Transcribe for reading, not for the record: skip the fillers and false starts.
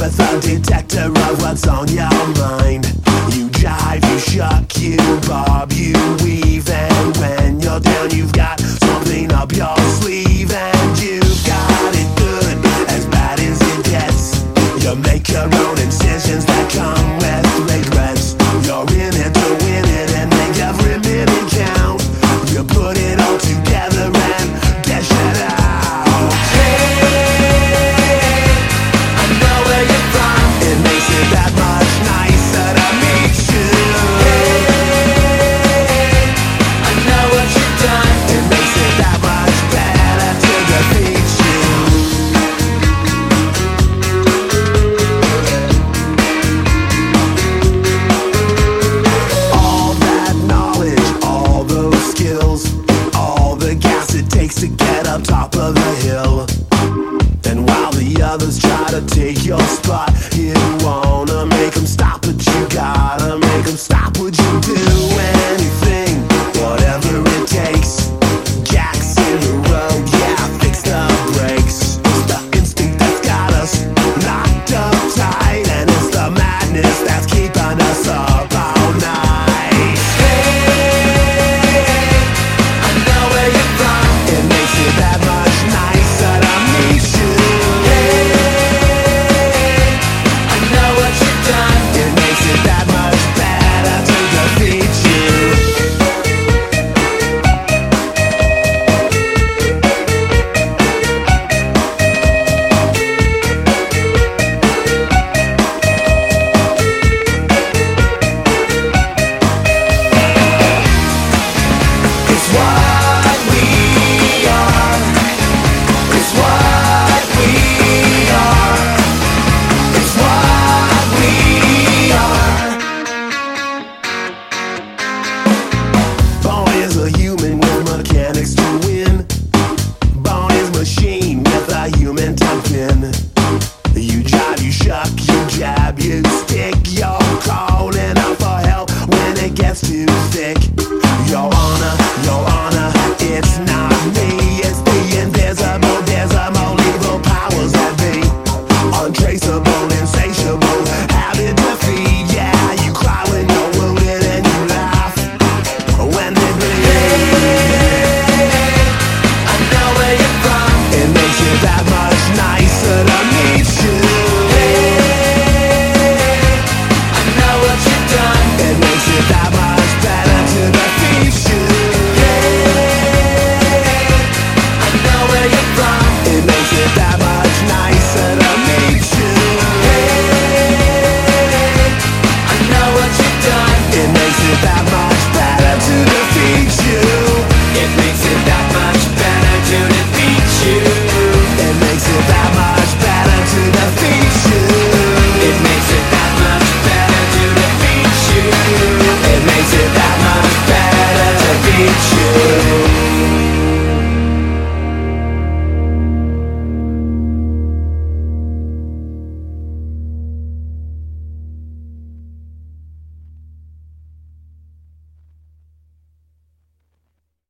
with a detector of what's on your mind. You jive, you shuck, you bob, you weave, and when you're down you've got something up your sleeve. And you've got it good, as bad as it gets. You make your own incisions that come with regrets. You're in it to win it and make every minute count. You put it all together and dash it out. Hey, I know where you're from. It makes it that much nicer to meet you. Hey, I know what you've done. It makes it that much better to defeat you. All that knowledge, all those skills, all the gas it takes to get up top of the hill. And while the others try to take your spot, you wanna make them stop, but you gotta make them stop. Would you do anything, whatever it takes? Jacks in the road, yeah, fix the brakes. It's the instinct that's got us locked up tight, and it's the madness that's keeping us up all night. Hey, I know where you're from. It makes it that much nicer to meet you. Hey, I know what you've done. It makes it that much better to defeat you. It's what we are. It's what we are. It's what we are. Born is a human with mechanics to win. Born is machine with a human tongue pin. You jive, you shuck, you jab, you